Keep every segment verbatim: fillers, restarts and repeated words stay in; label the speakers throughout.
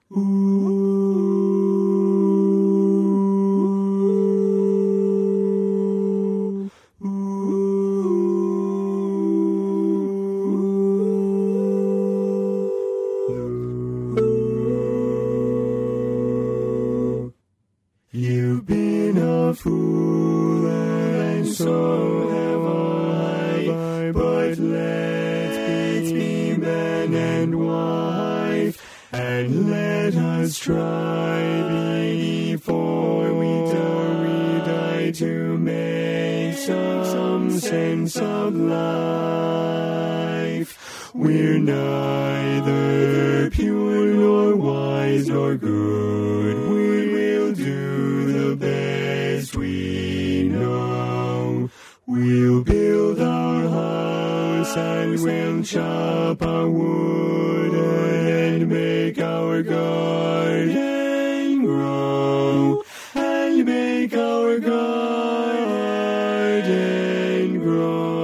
Speaker 1: You've been a fool, and so have I, but let's be man and wife, and let us try before we die, we die to make some sense of life. We're neither pure nor wise nor good. We will do the best we know. We'll build our house and we'll chop our wood and make our garden grow. And make our garden grow.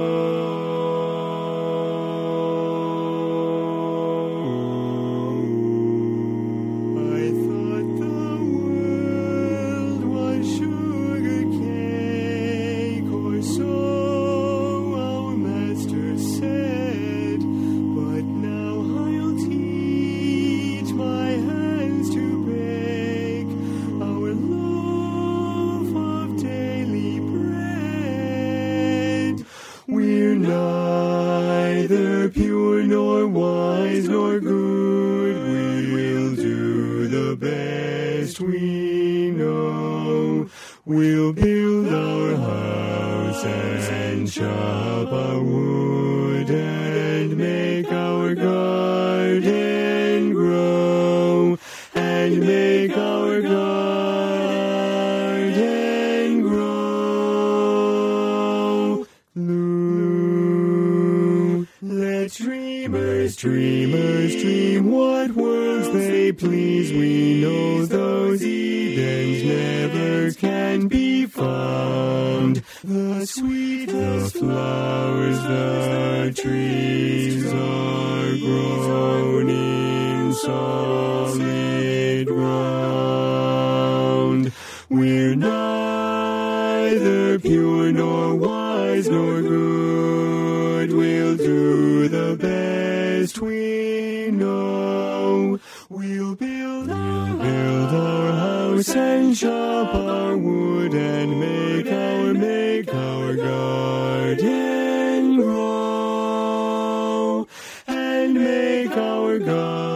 Speaker 1: We're neither pure nor wise nor good. We will do the best we know. We'll build our house and chop our wood and make our garden grow. And make our garden grow. Let dreamers, dreamers dream what worlds they please. We know those Edens never can be found. The sweetest flowers, the trees are grown in solid ground. We're neither pure nor wise nor good. We'll do the best we know. We'll build, we'll build our house and chop our wood and make our, make our garden grow. And make our garden